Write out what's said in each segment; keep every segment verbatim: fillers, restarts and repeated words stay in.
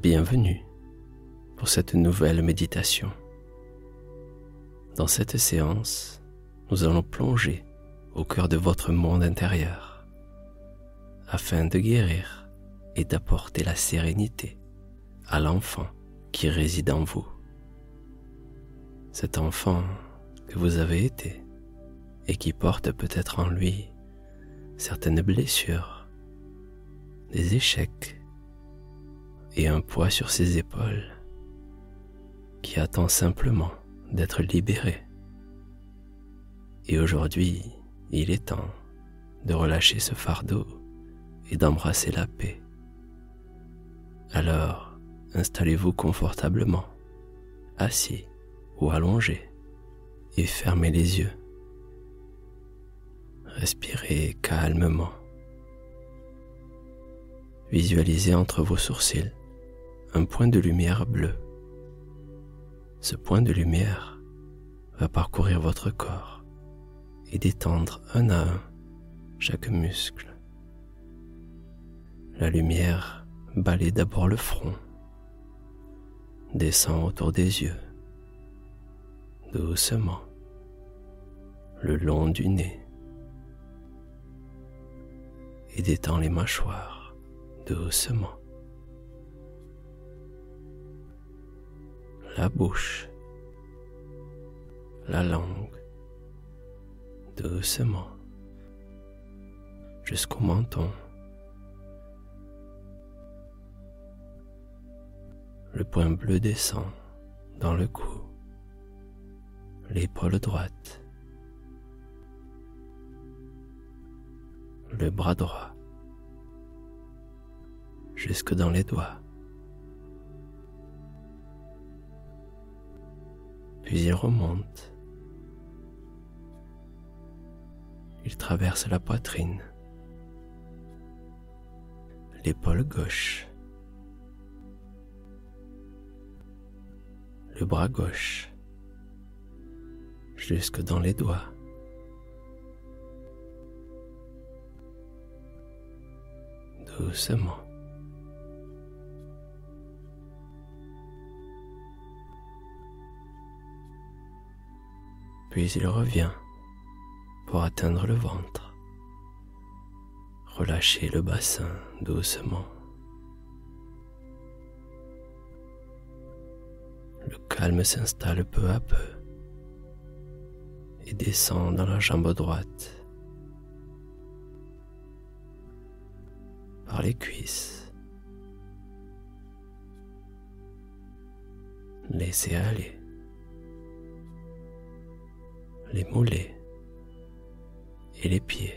Bienvenue pour cette nouvelle méditation. Dans cette séance, nous allons plonger au cœur de votre monde intérieur afin de guérir et d'apporter la sérénité à l'enfant qui réside en vous. Cet enfant que vous avez été et qui porte peut-être en lui certaines blessures, des échecs et un poids sur ses épaules qui attend simplement d'être libéré. Et aujourd'hui, il est temps de relâcher ce fardeau et d'embrasser la paix. Alors, installez-vous confortablement, assis ou allongé, et fermez les yeux. Respirez calmement. Visualisez entre vos sourcils un point de lumière bleue. Ce point de lumière va parcourir votre corps et détendre un à un chaque muscle. La lumière balaye d'abord le front, descend autour des yeux, doucement, le long du nez, et détend les mâchoires doucement. La bouche, la langue, doucement, jusqu'au menton. Le point bleu descend dans le cou, l'épaule droite, le bras droit, jusque dans les doigts. Puis il remonte. Il traverse la poitrine, l'épaule gauche, le bras gauche, jusque dans les doigts. Doucement. Puis il revient pour atteindre le ventre. Relâchez le bassin doucement. Le calme s'installe peu à peu et descend dans la jambe droite, par les cuisses. Laissez aller les mollets et les pieds.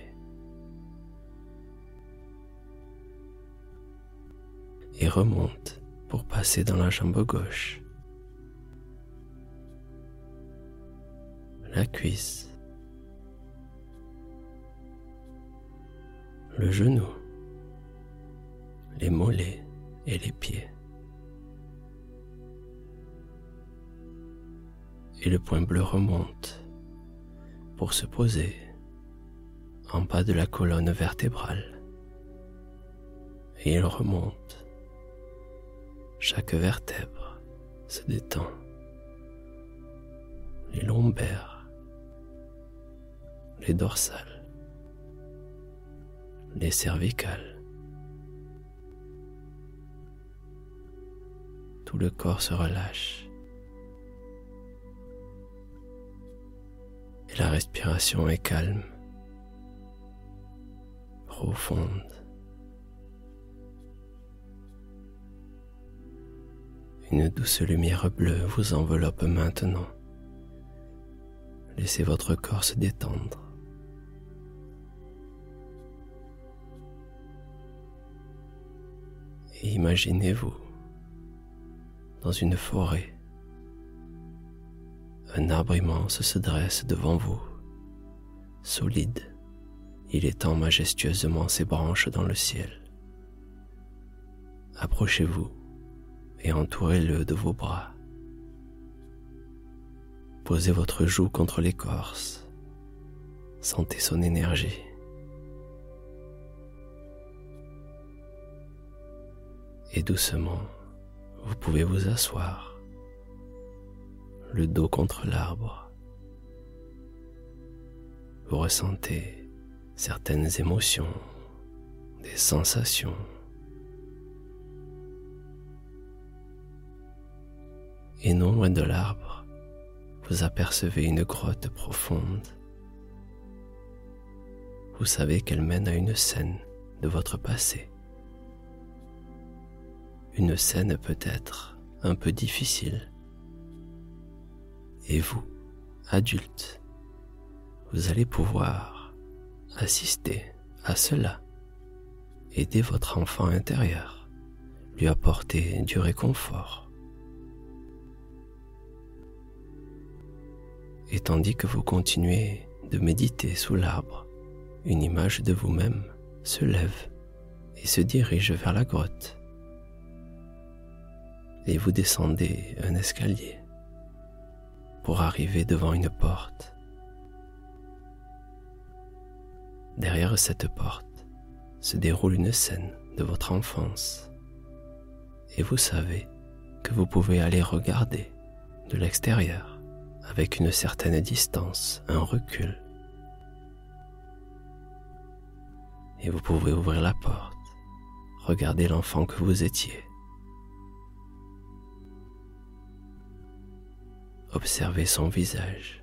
Et remonte pour passer dans la jambe gauche, la cuisse, le genou, les mollets et les pieds. Et le point bleu remonte pour se poser en bas de la colonne vertébrale. Et il remonte. Chaque vertèbre se détend. Les lombaires, les dorsales, les cervicales. Tout le corps se relâche. Et la respiration est calme, profonde. Une douce lumière bleue vous enveloppe maintenant. Laissez votre corps se détendre. Et imaginez-vous dans une forêt. Un arbre immense se dresse devant vous, solide. Il étend majestueusement ses branches dans le ciel. Approchez-vous et entourez-le de vos bras. Posez votre joue contre l'écorce. Sentez son énergie. Et doucement, vous pouvez vous asseoir, le dos contre l'arbre. Vous ressentez certaines émotions, des sensations. Et non loin de l'arbre, vous apercevez une grotte profonde. Vous savez qu'elle mène à une scène de votre passé. Une scène peut-être un peu difficile. Et vous, adulte, vous allez pouvoir assister à cela, aider votre enfant intérieur, lui apporter du réconfort. Et tandis que vous continuez de méditer sous l'arbre, une image de vous-même se lève et se dirige vers la grotte. Et vous descendez un escalier pour arriver devant une porte. Derrière cette porte se déroule une scène de votre enfance. Et vous savez que vous pouvez aller regarder de l'extérieur avec une certaine distance, un recul. Et vous pouvez ouvrir la porte, regarder l'enfant que vous étiez. Observez son visage.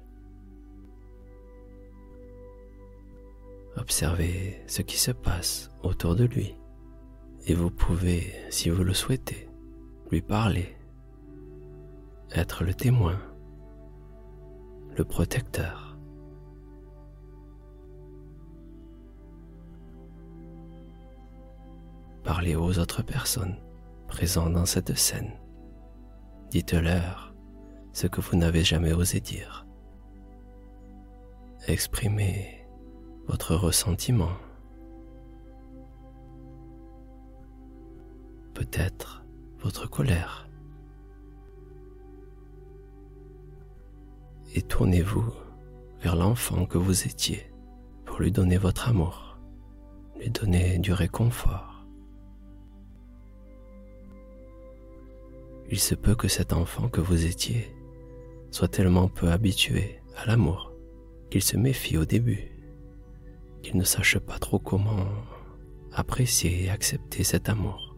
Observez ce qui se passe autour de lui. Et vous pouvez, si vous le souhaitez, lui parler, être le témoin, le protecteur. Parlez aux autres personnes présentes dans cette scène. Dites-leur ce que vous n'avez jamais osé dire. Exprimez votre ressentiment. Peut-être votre colère. Et tournez-vous vers l'enfant que vous étiez pour lui donner votre amour, lui donner du réconfort. Il se peut que cet enfant que vous étiez soit tellement peu habitué à l'amour qu'il se méfie au début, qu'il ne sache pas trop comment apprécier et accepter cet amour.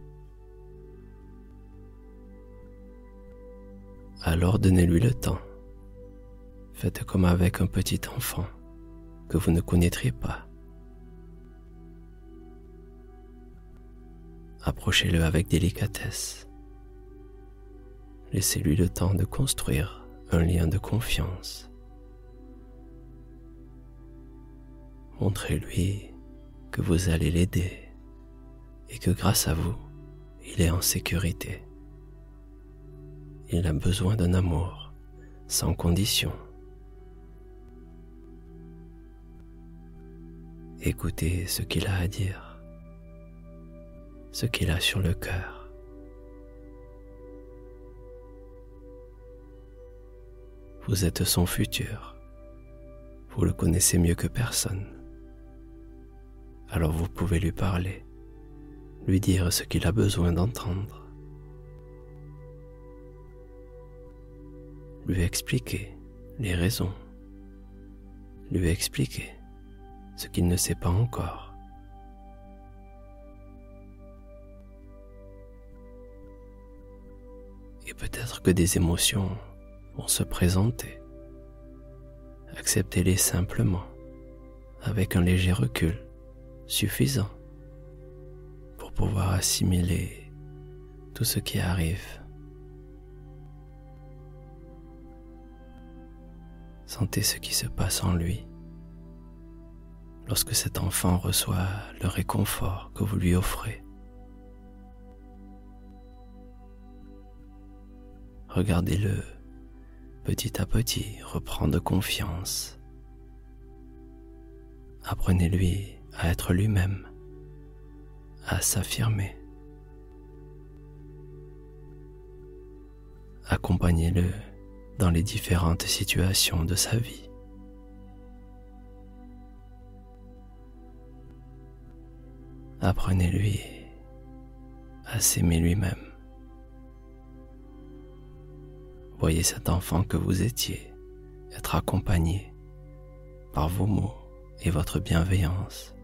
Alors donnez-lui le temps. Faites comme avec un petit enfant que vous ne connaîtriez pas. Approchez-le avec délicatesse. Laissez-lui le temps de construire un lien de confiance. Montrez-lui que vous allez l'aider et que grâce à vous, il est en sécurité. Il a besoin d'un amour sans condition. Écoutez ce qu'il a à dire, ce qu'il a sur le cœur. Vous êtes son futur. Vous le connaissez mieux que personne. Alors vous pouvez lui parler, lui dire ce qu'il a besoin d'entendre. Lui expliquer les raisons. Lui expliquer ce qu'il ne sait pas encore. Et peut-être que des émotions vont se présenter. Acceptez-les simplement, avec un léger recul suffisant pour pouvoir assimiler tout ce qui arrive. Sentez ce qui se passe en lui lorsque cet enfant reçoit le réconfort que vous lui offrez. Regardez-le petit à petit reprendre confiance. Apprenez-lui à être lui-même, à s'affirmer. Accompagnez-le dans les différentes situations de sa vie. Apprenez-lui à s'aimer lui-même. Voyez cet enfant que vous étiez être accompagné par vos mots et votre bienveillance.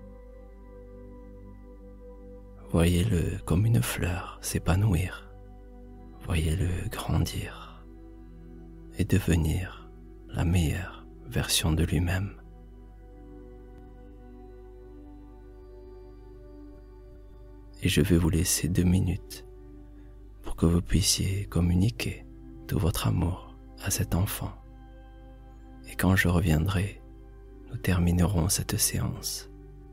Voyez-le comme une fleur s'épanouir. Voyez-le grandir et devenir la meilleure version de lui-même. Et je vais vous laisser deux minutes pour que vous puissiez communiquer tout votre amour à cet enfant. Et quand je reviendrai, nous terminerons cette séance.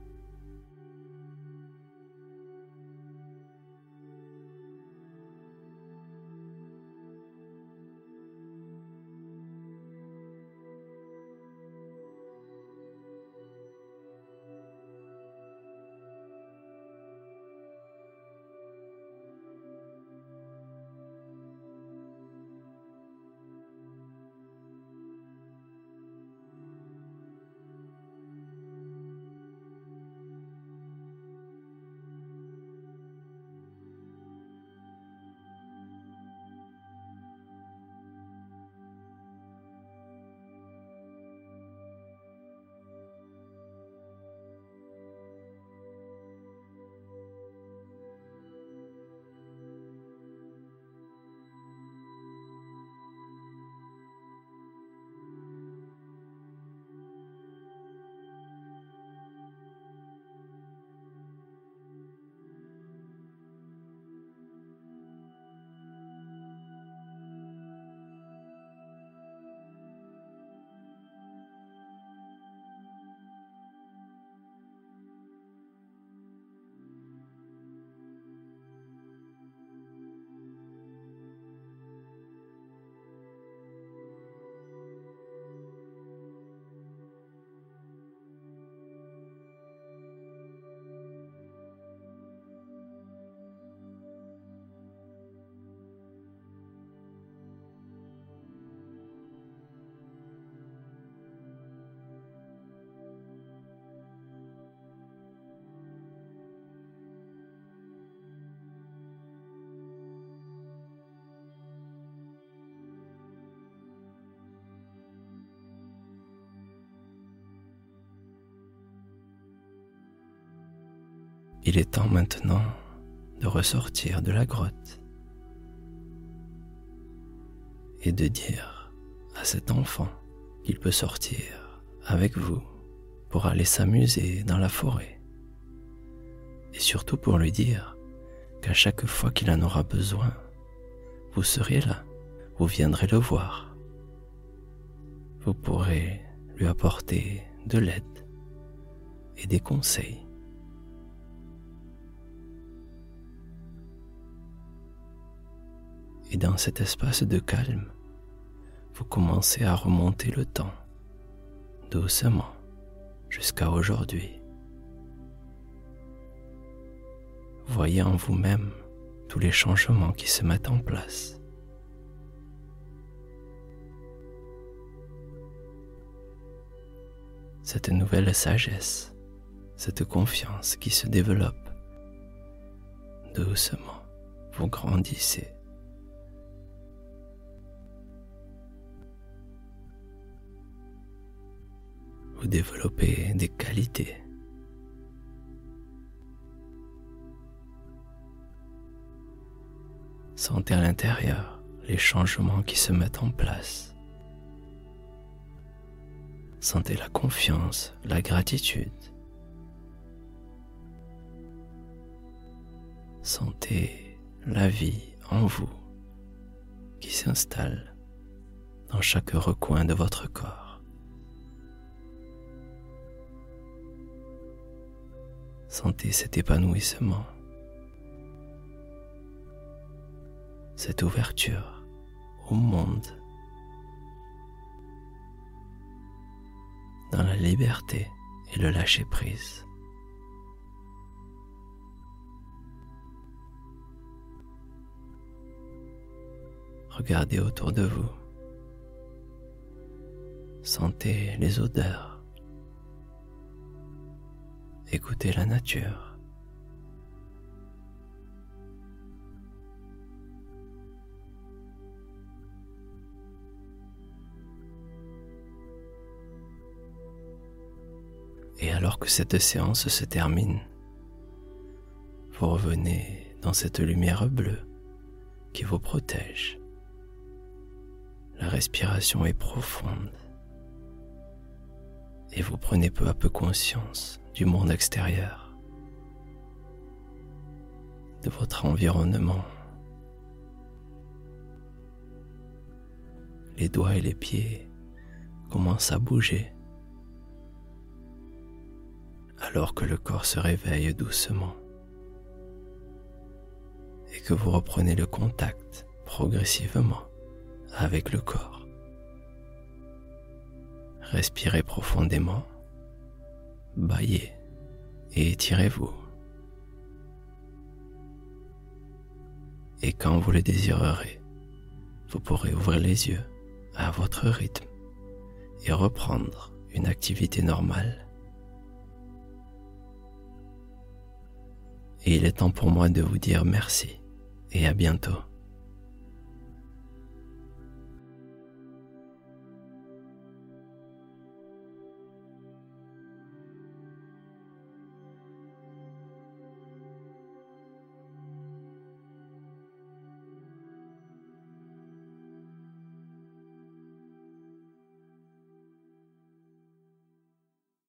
Il est temps maintenant de ressortir de la grotte et de dire à cet enfant qu'il peut sortir avec vous pour aller s'amuser dans la forêt, et surtout pour lui dire qu'à chaque fois qu'il en aura besoin, vous serez là, vous viendrez le voir. Vous pourrez lui apporter de l'aide et des conseils. Et dans cet espace de calme, vous commencez à remonter le temps, doucement, jusqu'à aujourd'hui. Voyez en vous-même tous les changements qui se mettent en place. Cette nouvelle sagesse, cette confiance qui se développe, doucement, vous grandissez. Vous développez des qualités. Sentez à l'intérieur les changements qui se mettent en place. Sentez la confiance, la gratitude. Sentez la vie en vous qui s'installe dans chaque recoin de votre corps. Sentez cet épanouissement, cette ouverture au monde, dans la liberté et le lâcher-prise. Regardez autour de vous. Sentez les odeurs. Écoutez la nature. alors que cette séance se termine, vous revenez dans cette lumière bleue qui vous protège. La respiration est profonde et vous prenez peu à peu conscience du monde extérieur, de votre environnement. Les doigts et les pieds commencent à bouger alors que le corps se réveille doucement et que vous reprenez le contact progressivement avec le corps. Respirez profondément, bâillez et étirez-vous. Et quand vous le désirerez, vous pourrez ouvrir les yeux à votre rythme et reprendre une activité normale. Et il est temps pour moi de vous dire merci et à bientôt.